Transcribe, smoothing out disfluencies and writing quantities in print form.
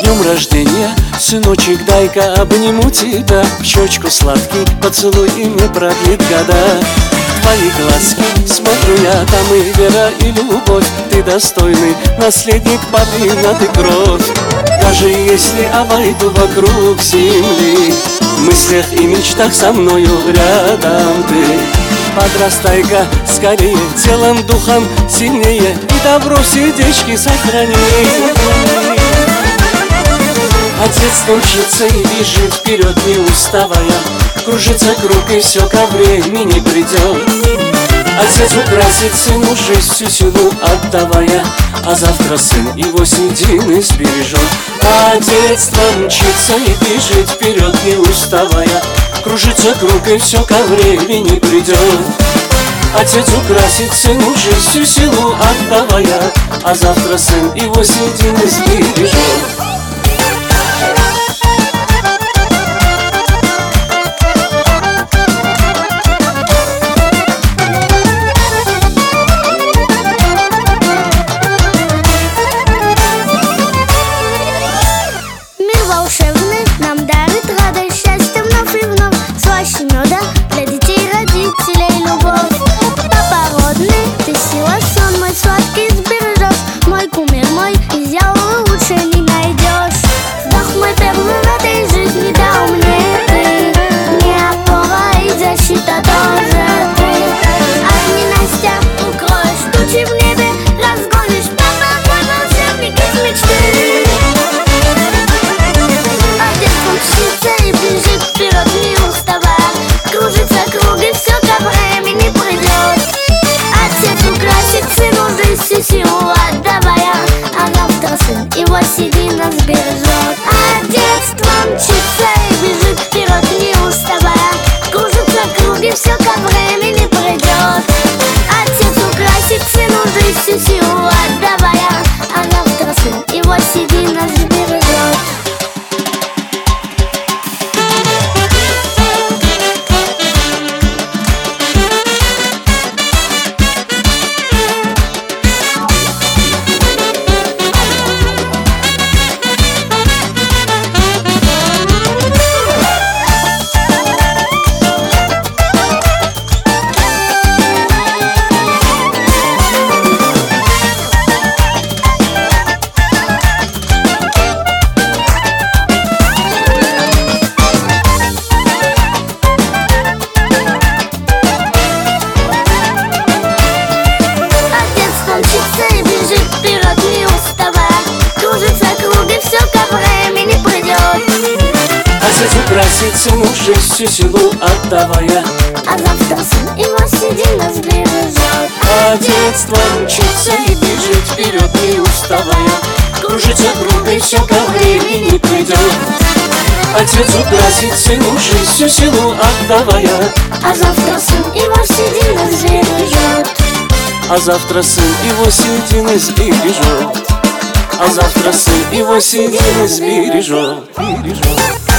днем рождения, сыночек, дай-ка обниму тебя. В щечку сладкий поцелуй и мне продлит года. Твои глазки смотрю я, там и вера, и любовь. Ты достойный наследник папина, ты кровь. Даже если обойду вокруг земли, в мыслях и мечтах со мною рядом ты. Подрастай-ка скорее, телом, духом сильнее, и добро в сердечке сохрани. Отец учится и бежит вперед, не уставая. Кружится круг, и все ко времени придет. Отец украсит сыну жизнь, всю силу отдавая, а завтра сын его седины сбережет. А детство мчится и бежит вперед, не уставая. Кружится круг, и все ко времени придет. Отец украсит сыну жизнь, всю силу отдавая, а завтра сын его седины сбережет. Волшебный нам дарит радость, счастье вновь и вновь. Слаще меда для детей, родителей любовь. Папа родный, ты сила, сон мой сладкий сбережешь. Мой кумир, мой идеал, лучше не найдешь. Вдох мой первый в этой жизни дал мне ты. Не опора и защита тоже ты. От ненастья укроешь тучи в небе, разгонишь. Папа мой волшебник из мечты. И бежит вперед, не уставая. Кружится круг, и все ко времени придет. Отец украсит сыну жизнь, всю силу отдавая, а завтра сын его седина сбережет. А детство мчится и бежит вперед, не уставая. Кружится круг, и все ко времени придет. Отец украсит сыну жизнь, всю силу отдавая, а завтра сын его седина сбережет. Отец украсит сыну жизнь, всю силу отдавая, а завтра сын его седина сбережет. А детство мчится и бежит вперед, не уставая. Кружится круг, и все ко времени придет. Отец украсит сыну жизнь, всю силу отдавая, а завтра сын его седина сбережет. А завтра сын его седины сбережет. А завтра сын его седины сбережет.